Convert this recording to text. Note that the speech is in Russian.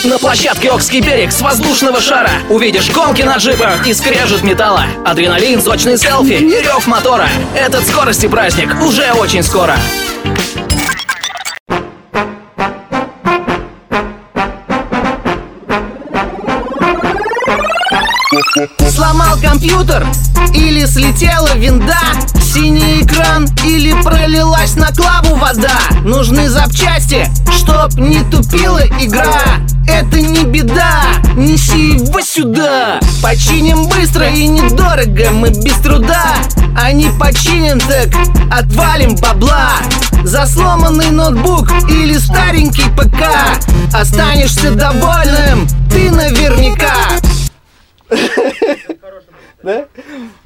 На площадке Окский берег с воздушного шара увидишь гонки на джипах и скрежет металла, адреналин, сочные селфи и рев мотора. Этот скорости праздник уже очень скоро. Сломал компьютер или слетела винда, синий экран или пролилась на клаву вода. Нужны запчасти, чтоб не тупила игра. Это не беда, неси его сюда. Починим быстро и недорого, мы без труда. А не починим, так отвалим бабла. За сломанный ноутбук или старенький ПК останешься довольным ты наверняка. Да?